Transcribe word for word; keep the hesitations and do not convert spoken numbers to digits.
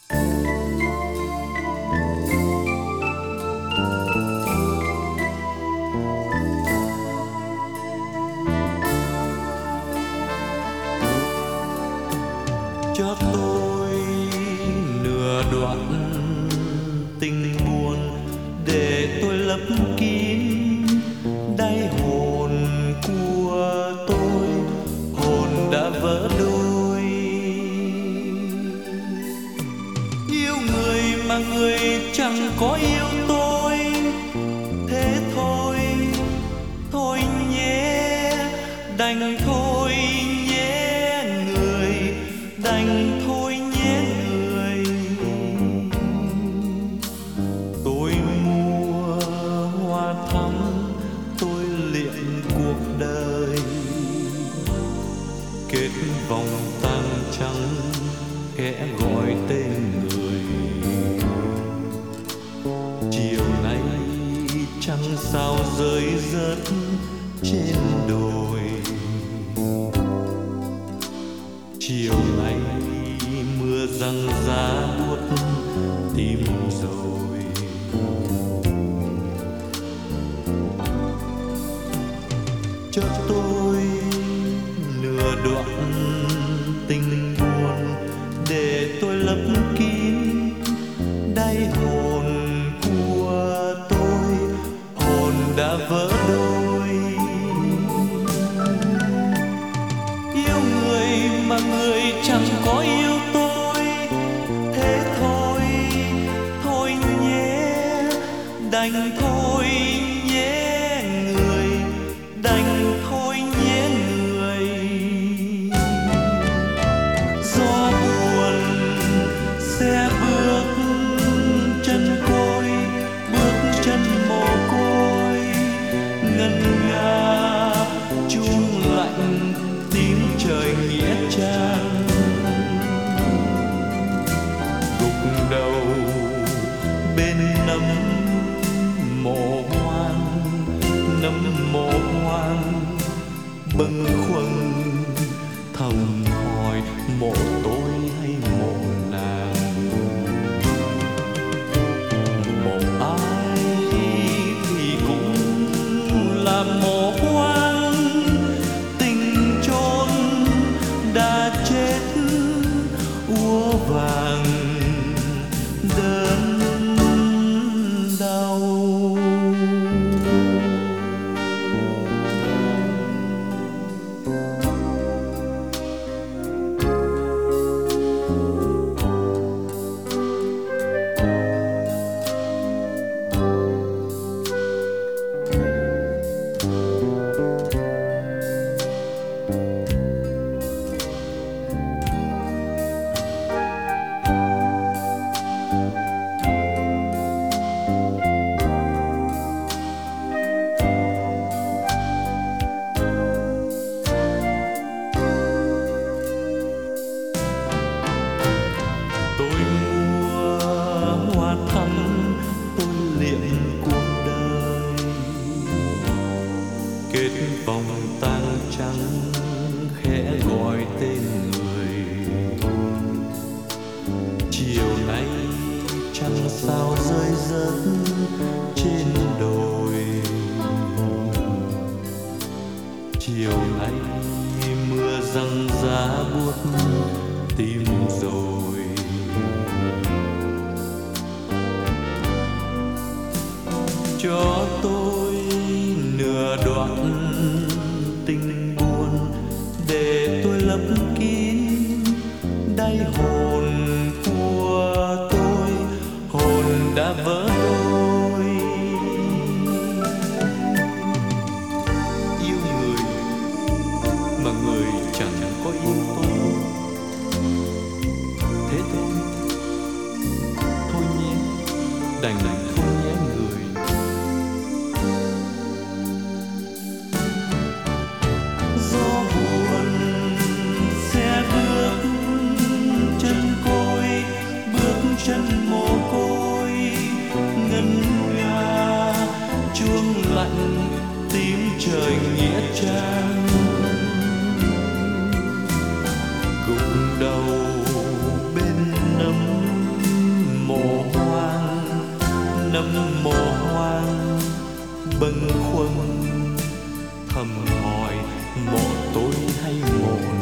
Cho tôi nửa đoạn tình buồn để tôi lấp kín đáy hồn của tôi, hồn đã vỡ đôi. Yêu người mà người chẳng có yêu tôi, thế thôi, thôi nhé, đành thôi nhé người, đành thôi nhé người. Tôi mua hoa thắm, tôi luyện cuộc đời, kết vòng tang trắng kẻ gọi tên người. Chiều nay trăng sao rơi rớt trên đồi, chiều nay mưa răng giá buốt tim rồi. Cho tôi nửa đoạn tình buồn để tôi lấp kín đáy hồn của tôi, hồn đã vỡ đôi. Yêu người mà người chẳng có yêu tôi, thế thôi, thôi nhé, đành thôi nhé người, đành thôi nhé người. Gió buồn sẽ bước chân côi, bước chân mồ côi, ngân nga chuông lạnh tiếng trời nghĩa trang. Gục đầu bên nấm mộ hoang, nấm mộ hoang bâng khuâng thầm hỏi mộ tôi hay mộ nàng. Mộ ai thì cũng là mộ hoang, tình chôn đã chết úa vàng đớn đau. Tôi mua hoa thắm, tôi luyện cuộc đời, kết vòng tang trắng khẽ gọi tên người. Chiều nay trăng sao rơi rớt trên đồi, chiều nay mưa răng giá buốt tim rồi. Cho tôi nửa đoạn tình buồn để tôi lấp kín đáy hồn của tôi, hồn đã vỡ đôi. Yêu người mà người chẳng có yêu tôi, thế thôi, thôi nhé, đành thôi nhé người. Gió buồn sẽ bước chân côi, bước chân mồ côi, ngân nga chuông lạnh tiếng trời nghĩa trang. Gục đầu bên nấm lâm mộ hoang bâng khuâng thầm hỏi mộ tôi hay mộ